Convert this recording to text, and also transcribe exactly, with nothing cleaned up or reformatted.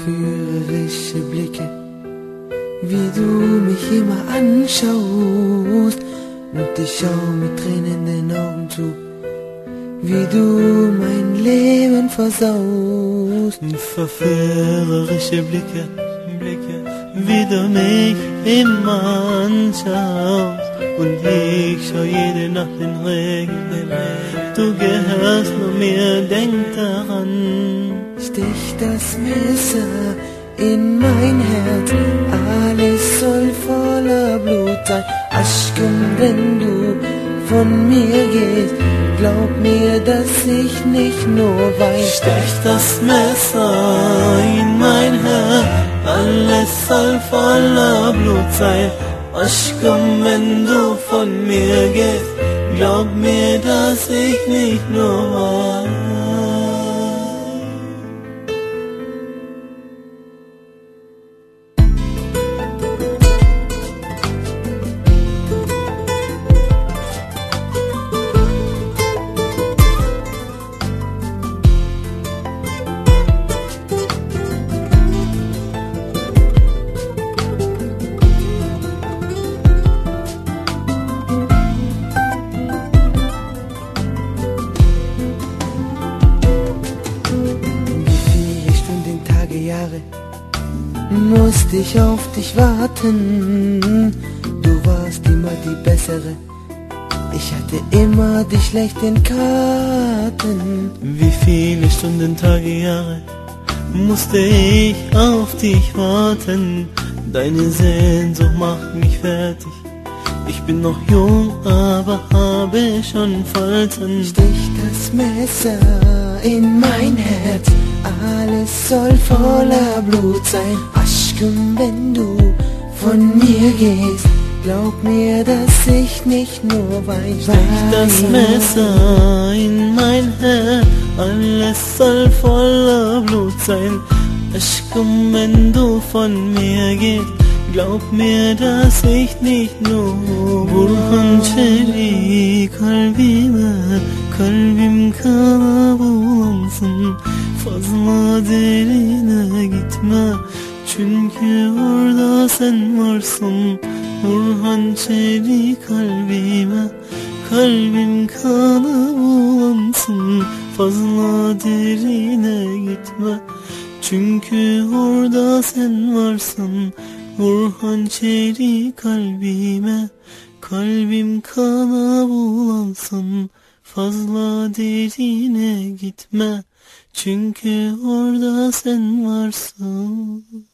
Verführerische Blicke, wie du mich immer anschaust, und ich schau mit Tränen in den Augen zu, wie du mein Leben versaust. Verführerische Blicke, Blicke, wie du mich immer anschaust, und ich schau jede Nacht den Regen. Du gehörst nur mir, denk daran. Stich das Messer in mein Herz, alles soll voller Blut sein. Aschken, wenn du von mir gehst, glaub mir, dass ich nicht nur wein. Stech das Messer in mein Herz, alles soll voller Blut sein. Aschken, wenn du von mir gehst, glaub mir, dass ich nicht nur wein. Jahre musste ich auf dich warten. Du warst immer die Bessere, ich hatte immer dich schlecht in Karten. Wie viele Stunden, Tage, Jahre musste ich auf dich warten. Deine Sehnsucht macht mich fertig. Ich bin noch jung, aber habe schon Falten. Stich das Messer in mein Herz, alles soll voller Blut sein. Aschken, wenn du von mir gehst, glaub mir, dass ich nicht nur wein. Stich das Messer in mein Herz, alles soll voller Blut sein. Aschken, wenn du von mir gehst, glaub mir, dass ich nicht nur Burhan çeli kalbime, kalbim kana bulansın. Fazla derine gitme, çünkü orada sen varsın. Burhan çeli kalbime, kalbim kana bulansın. Fazla derine gitme, çünkü orada sen varsın. Burhan çeli kalbime, kalbim kana bulansın. Fazla derine gitme, çünkü orada sen varsın.